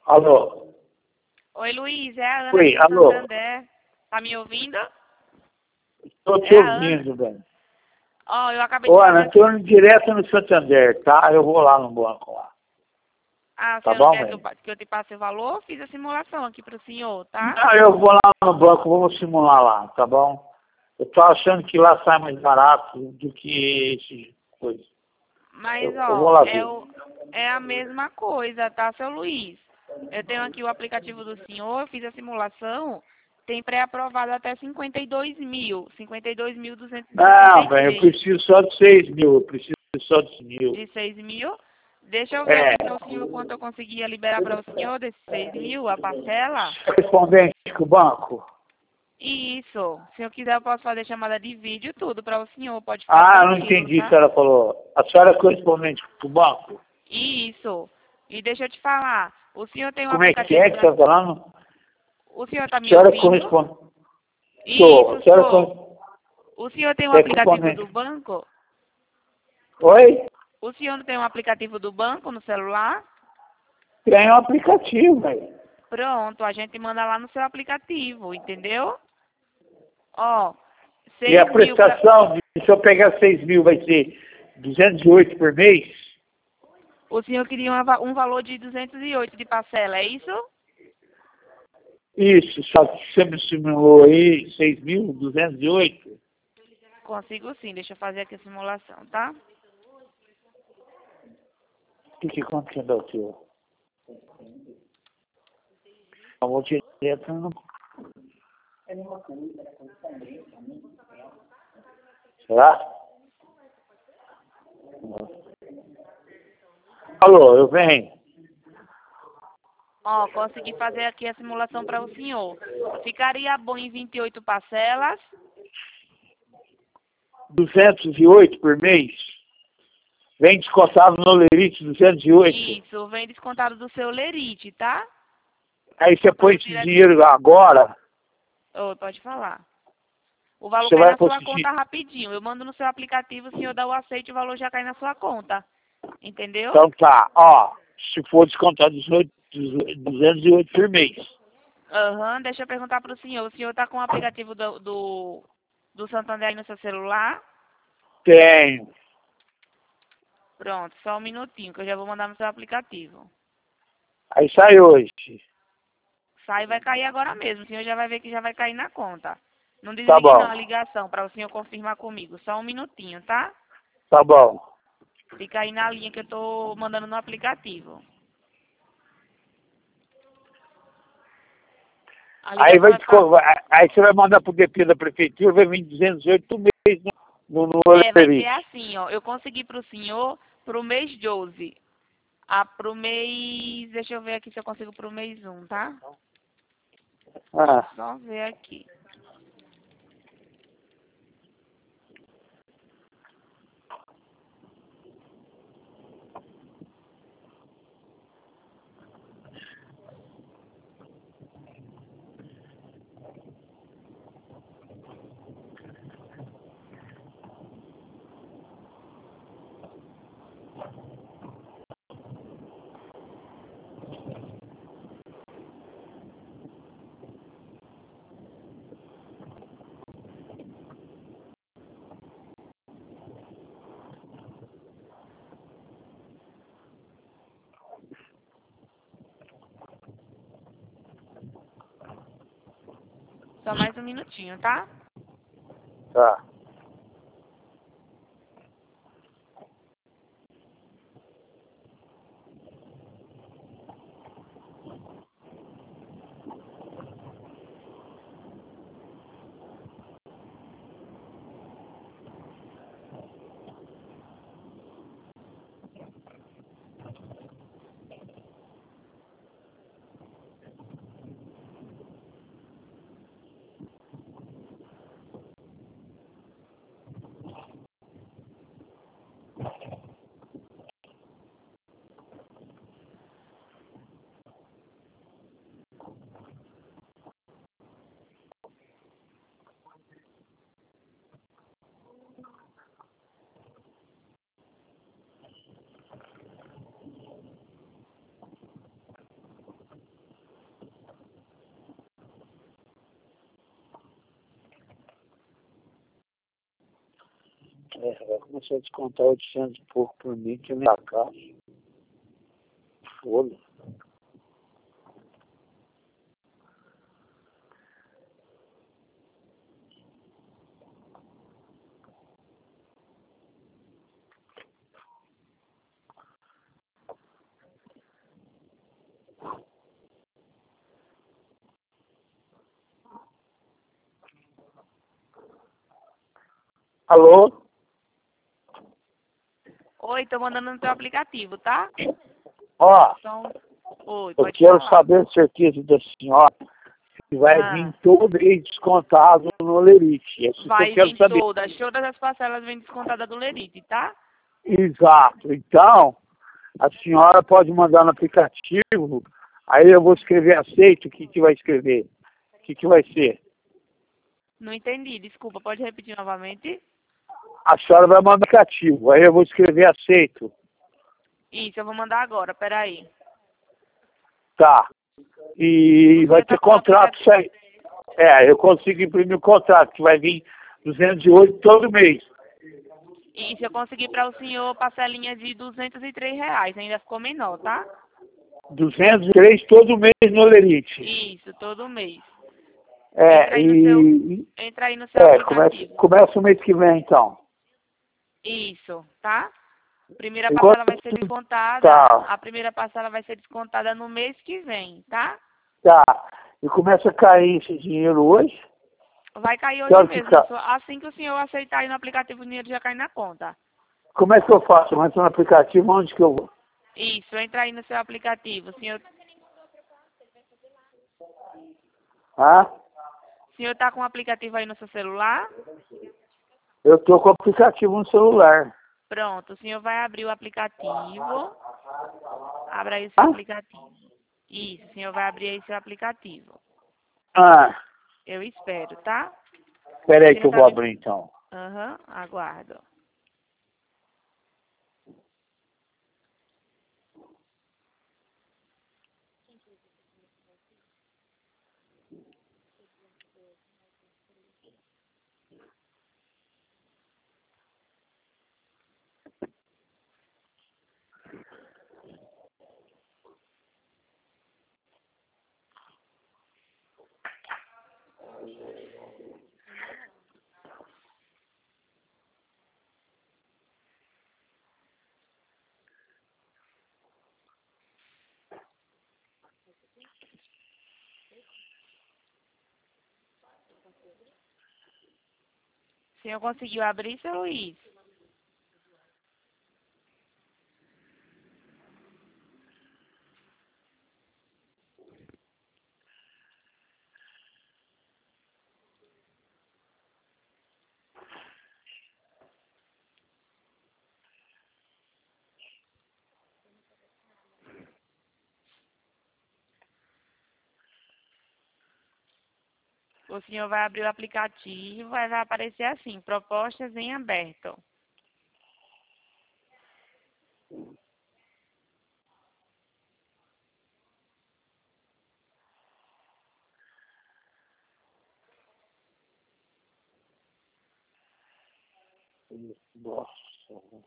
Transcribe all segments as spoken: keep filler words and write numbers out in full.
Alô? Oi, Luiz, é a Ana Oi, do alô? Santander. Tá me ouvindo? Estou te É a Ana. ouvindo, velho. Ó, eu acabei Ô, de Ana, fazer... estou indo direto no Santander, tá? Eu vou lá no banco lá. Ah, o Tá senhor não bom, quer que eu, velho? pa- que eu te passe o valor? Fiz a simulação aqui pro senhor, tá? Não, eu vou lá no banco, vou simular lá, tá bom? Eu tô achando que lá sai mais barato do que esse coisa. Mas, Eu, eu vou ó, lá é, ver. o, é a mesma coisa, tá, seu Luiz? Eu tenho aqui o aplicativo do senhor, eu fiz a simulação, tem pré-aprovado até cinquenta e dois mil, cinquenta e dois mil duzentos e setenta Não, e velho, eu três. preciso só de seis mil, eu preciso só de seis mil. De seis mil. Deixa eu ver É, aqui para o senhor quanto eu conseguia liberar para o senhor desses seis mil, a parcela. correspondente com o banco? Isso. Se eu quiser, eu posso fazer chamada de vídeo, tudo para o senhor. Pode ficar Ah, não tranquilo, entendi o que tá? ela falou. A senhora é correspondente com o banco? Isso. E deixa eu te falar. O senhor tem um Como é que aplicativo é que da... você está falando? O senhor tá A me senhora é ouvindo? correspondente. Sou. A Isso, senhora é sou. correspondente. O senhor tem um É aplicativo do correspondente. banco? Oi? O senhor não tem um aplicativo do banco no celular? Tem um aplicativo, velho. Pronto, a gente manda lá no seu aplicativo, entendeu? Ó, E a seis mil para... prestação, de, se eu pegar seis mil, vai ser duzentos e oito por mês? O senhor queria uma va- um valor de duzentos e oito de parcela, é isso? Isso, só que você me simulou aí seis mil duzentos e oito. Consigo sim, deixa eu fazer aqui a simulação, tá? O que que aconteceu, o senhor? Eu vou direto no... Será? Alô, eu venho. Ó, consegui fazer aqui a simulação para o senhor. Ficaria bom em vinte e oito parcelas. duzentos e oito por mês? Vem descontado no Lerite duzentos e oito. Isso, vem descontado do seu lerite, tá? Aí você põe Descontado esse direto. dinheiro agora, Ô, pode falar. O valor você cai vai na sua conseguir. conta rapidinho. Eu mando no seu aplicativo, o senhor dá o aceite e o valor já cai na sua conta. Entendeu? Então tá, ó, se for descontado dezoito, duzentos e oito por mês. Aham, deixa eu perguntar para o senhor. O senhor tá com o aplicativo do, do, do Santander aí no seu celular? Tenho. Pronto, só um minutinho que eu já vou mandar no seu aplicativo. Aí sai hoje. Sai vai cair agora mesmo. O senhor já vai ver que já vai cair na conta. Não Tá desligue não bom, a ligação para o senhor confirmar comigo. Só um minutinho, tá? tá bom. Fica aí na linha que eu tô mandando no aplicativo. A Aí, ligação vai, vai ficar... desco- vai- aí você vai mandar pro D P da prefeitura, vai vir duzentos e oito por mês no, no, no É, vai ser Lerite. assim, ó. Eu consegui para o senhor pro mês doze. Ah, pro mês... Deixa eu ver aqui se eu consigo pro mês um, tá? Deixa eu Ah. só ver aqui. Só mais um minutinho, tá? Tá. É, vai começar a descontar oitocentos e pouco por mim, que eu nem acaso. Foda. Alô? Oi, tô mandando no teu aplicativo, tá? Ó, Então, oi, eu pode quero falar. saber a certeza da senhora se vai vir Ah, todo mês descontado no Olerite. É isso que eu vai quero vir saber. todas, todas as parcelas vêm descontadas do Lerite, tá? Exato. Então, a senhora pode mandar no aplicativo, aí eu vou escrever aceito, o que, que vai escrever? O que, que vai ser? Não entendi, desculpa, pode repetir novamente? A senhora vai mandar no aplicativo, aí eu vou escrever aceito. Isso, eu vou mandar agora, peraí. Tá. E O vai senhor ter tá com o contrato aplicativo... sai. É, eu consigo imprimir o contrato, que vai vir duzentos e oito todo mês. Isso, eu consegui para o senhor parcelinha de duzentos e três reais, ainda ficou menor, tá? duzentos e três todo mês no Olerite. Isso, todo mês. Entra É, aí no seu, e. entra aí no seu É, começa, aplicativo. começa o mês que vem, então. Isso, tá? Primeira Enquanto parcela vai ser descontada, tá, a primeira parcela vai ser descontada no mês que vem, tá? tá. E começa a cair esse dinheiro hoje. Vai cair Que hoje hora que mesmo, na ca... sua- assim que o senhor aceitar aí no aplicativo, o dinheiro já cai na conta. Como é que eu faço? Eu entro no aplicativo, onde que eu vou? Isso, entra aí no seu aplicativo. O senhor, Ah, o senhor tá com o aplicativo aí no seu celular? eu tô com o aplicativo no celular. Pronto, o senhor vai abrir o aplicativo. Abra aí o seu Ah, aplicativo. Isso, o senhor vai abrir aí seu aplicativo. ah. Eu espero, tá? Espera O aí que senhor eu tá vou me... abrir, então. Aham, aguardo. O senhor conseguiu abrir, seu Luiz? O senhor vai abrir o aplicativo, aí vai aparecer assim, propostas em aberto. Nossa.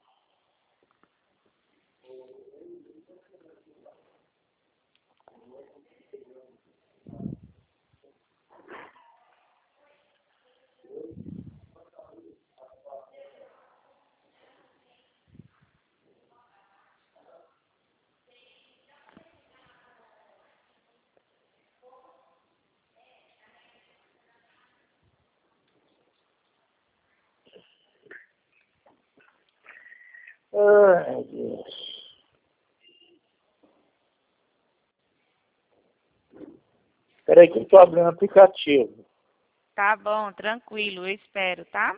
Ai, Deus. Espera aí que eu tô abrindo o aplicativo. Tá bom, tranquilo, eu espero, tá?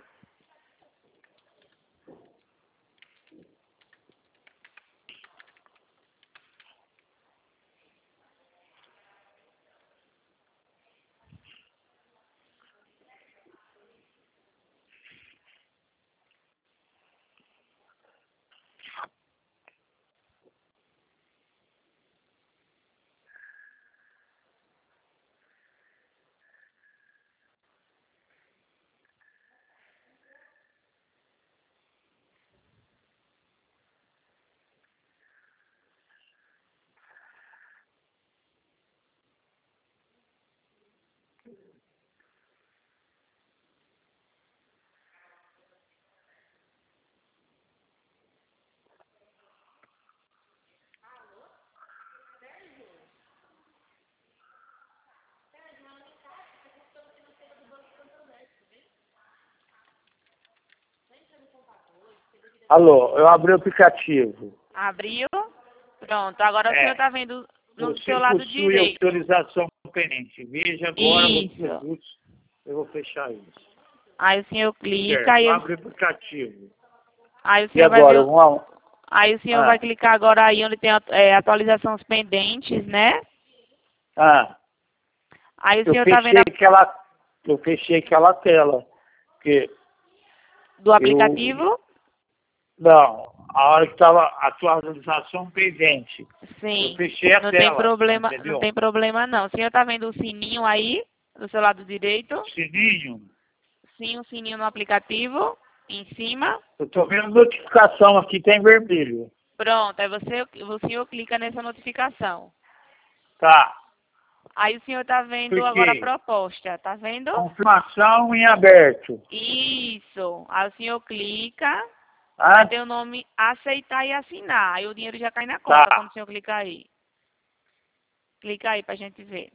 Alô, eu abri o aplicativo. Abriu? Pronto, agora o É. senhor está vendo no Você seu lado possui direito. autorização pendente. Veja agora os Isso. produtos. Eu vou fechar isso. Aí o senhor clica, Certo, aí, abre o aplicativo. aí o E senhor vai ver agora, o vamos... Aí o senhor vai Ah, clicar agora aí onde tem é, atualizações pendentes, né? ah, Aí o eu senhor tá vendo fechei a, aquela... Eu fechei aquela tela. Porque do eu... aplicativo? Não, a hora que estava atualização pendente. Eu Sim. fechei a Não tem tela, problema, não entendeu? tem problema não. O senhor tá vendo o sininho aí do seu lado direito? Sininho. Sim, o sininho no aplicativo em cima. Eu tô vendo notificação aqui, tem vermelho. Pronto, aí você, o senhor clica nessa notificação. Tá, Aí o senhor tá vendo agora a cliquei. proposta, tá vendo? Confirmação em aberto. Isso. Aí o senhor clica. Ah, Vai ter o nome aceitar e assinar. Aí o dinheiro já cai na conta quando tá. o senhor clicar aí. Clica aí pra gente ver.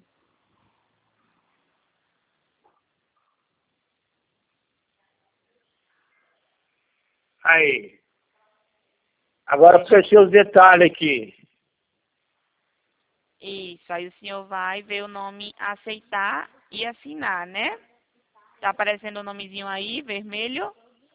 Aí. Agora fechei os detalhes aqui. Isso. Aí o senhor vai ver o nome aceitar e assinar, né? Tá aparecendo o nomezinho aí, vermelho.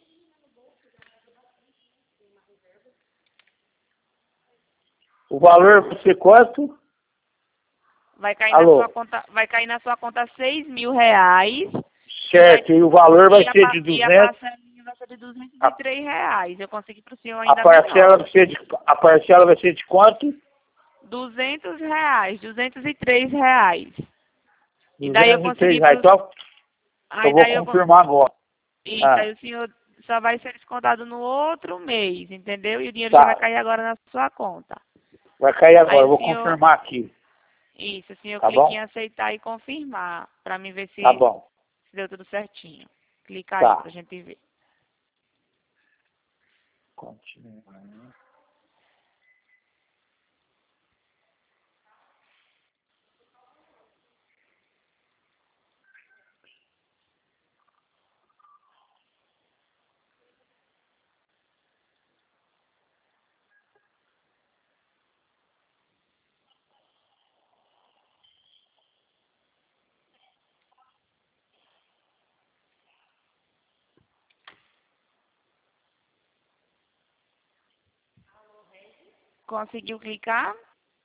O valor vai ser quanto? Vai cair na sua Alô? conta, vai cair na sua conta seis mil reais. E, vai, Certo, e o valor vai e, a, ser pa- de e a duzentos. parcelinha vai ser de duzentos e A, três reais. Eu consegui pro senhor a ainda parcela menor. vai ser de, a parcela vai ser de quanto? Duzentos reais, duzentos e três reais. E daí eu duzentos e três consegui reais. pro, Então, eu aí vou daí eu, con- confirmar agora. Isso, Ah, aí o senhor só vai ser descontado no outro mês, entendeu? E o dinheiro já vai tá. cair agora na sua conta. Vai cair agora, Aí eu o vou senhor, confirmar aqui. isso, o senhor Tá clica em bom? aceitar e confirmar, pra mim ver Tá se, bom. se deu tudo certinho. Clica aí Tá. pra gente ver. Continuar. Conseguiu clicar?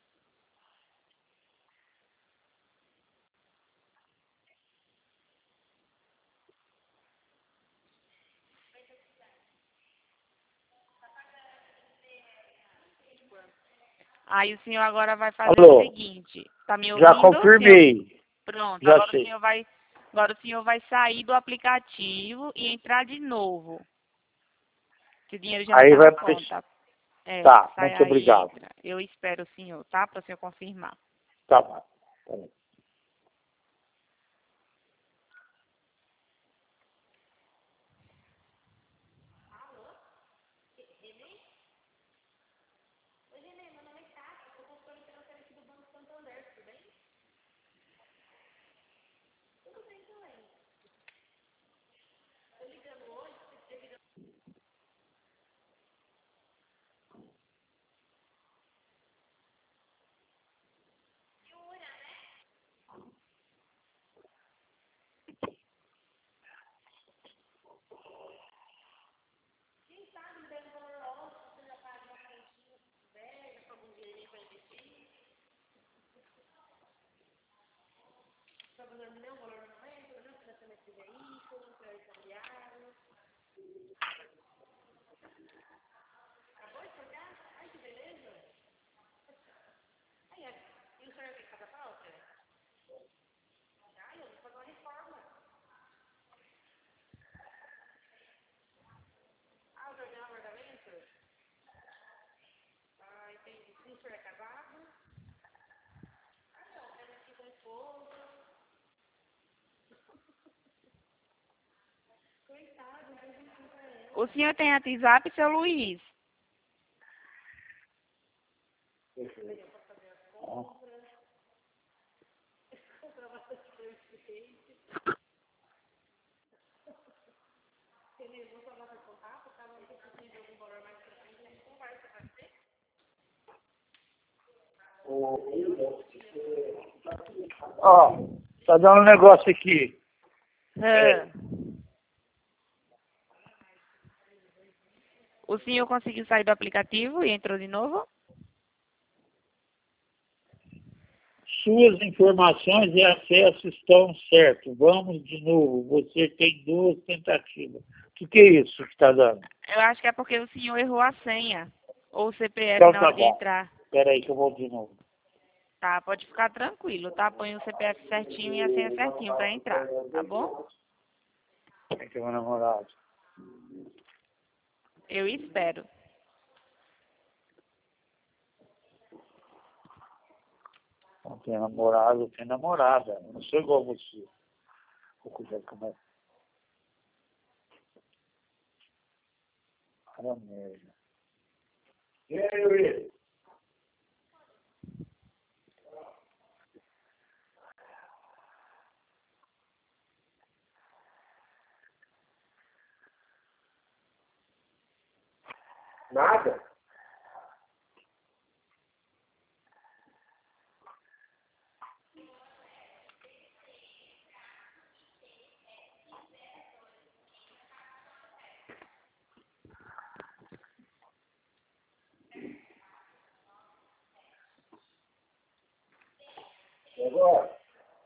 Aí o senhor agora vai fazer o Alô? seguinte, tá me Já ouvindo? O senhor, confirmei. pronto, Já agora o sei. senhor vai, agora o senhor vai sair do aplicativo e entrar de novo, que o dinheiro já vai Aí estar na vai pra... conta. É, Tá, sai muito aí e obrigado. entra. Eu espero o senhor, tá? Para o senhor confirmar. Tá bom. Tá bom. O senhor tem WhatsApp, seu Luiz? Ó, tá dando um negócio aqui. É. O senhor conseguiu sair do aplicativo e entrou de novo? Suas informações e acesso estão certos. Vamos de novo. Você tem duas tentativas. O que, que é isso que está dando? Eu acho que é porque o senhor errou a senha. Ou o C P F Então na tá hora de bom. entrar. Espera aí que eu vou de novo. Tá, pode ficar tranquilo, tá? Põe o C P F certinho e a senha certinho pra entrar, tá bom? Tem que ter meu namorado. Eu espero. Não tem namorado, tem namorada. Eu não sou igual a você. Vou cuidar como é. Cara merda. E aí, Luiz? Nada? E agora?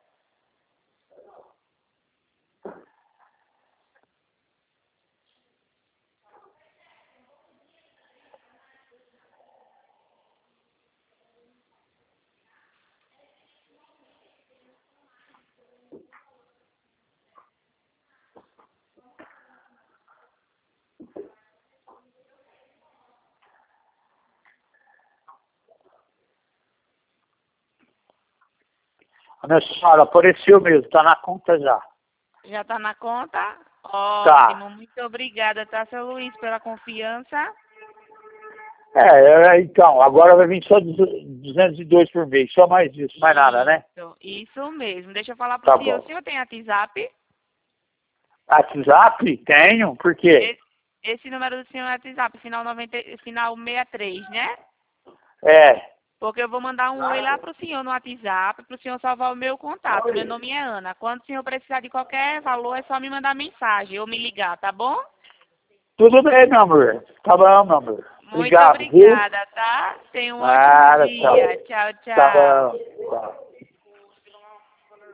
A minha senhora, apareceu mesmo. Tá na conta já. Já tá na conta? Tá. Ótimo, muito obrigada, tá, seu Luiz, pela confiança. É, é, então, agora vai vir só duzentos e dois por mês. Só mais isso, mais nada, né? Isso, isso mesmo. Deixa eu falar pro Tá senhor. bom. O senhor tem WhatsApp? WhatsApp? Tenho. Por quê? Esse, esse número do senhor é WhatsApp, final, noventa, final sessenta e três, né? É. Porque eu vou mandar um oi lá pro senhor no WhatsApp, pro senhor salvar o meu contato. Meu nome é Ana. Quando o senhor precisar de qualquer valor, é só me mandar mensagem ou me ligar, tá bom? Tudo bem, meu amor. Tá bom, meu amor. Muito Obrigado, viu? obrigada, tá? Tenha um ótimo Nada, dia. tá. Tchau, Tá tchau. bom. Tá.